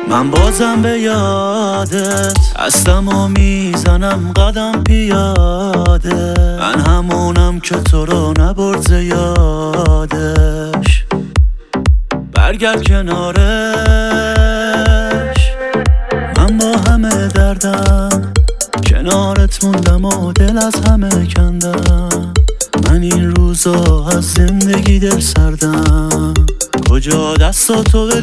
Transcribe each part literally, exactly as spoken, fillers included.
من بازم به یادت هستم و میزنم قدم پیاده. من همونم که تو رو نبرد یادش. برگرد کنارش. من با همه دردم کنارت موندم و دل از همه کندم. من این روزا از زندگی دل سردم. کجا دستاتو ول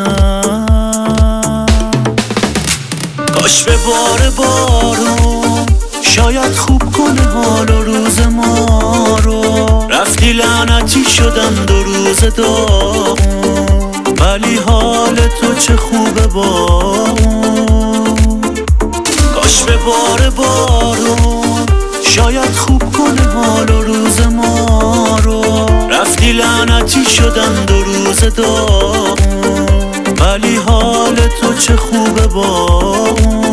کردم. کاش به بار بارون شاید خوب کنه حال و روز ما رو. رفتی لعنتی شدم دو روز داغون. ولی حال تو چه خوبه با اون. کاش به بار بارون شاید خوب کنه حال و روز ما رو. رفتی لعنتی شدم دو روز داغون. ولی حال تو چه خوبه با اون.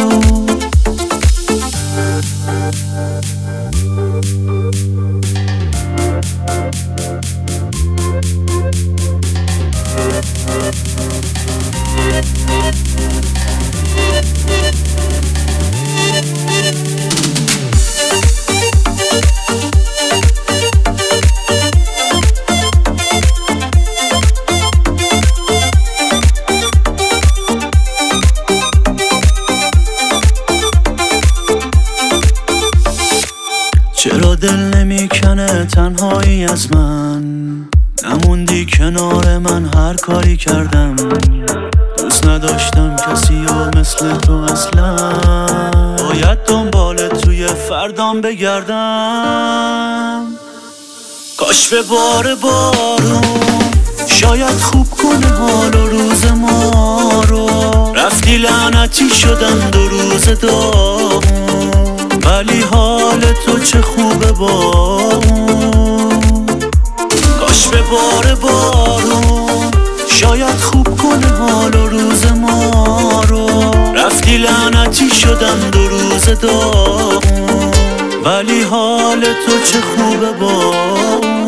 چرا دل نمیکنه تنهایی از من؟ نموندی کنار من هر کاری کردم. دوست نداشتم کسی و مثل تو اصلا. باید دنبال توی فردام بگردم. کاش به بار بارون شاید خوب کنه حال و روز ما رو. رفتی لعنتی شدم دو روز داغون. ولی حال تو چه خوبه با اون. کاش به بار بارون شاید خوب کنه حال و روز ما رو. رفتی لعنتی شدم دو روز داغون. ولی حال تو چه خوبه با اون.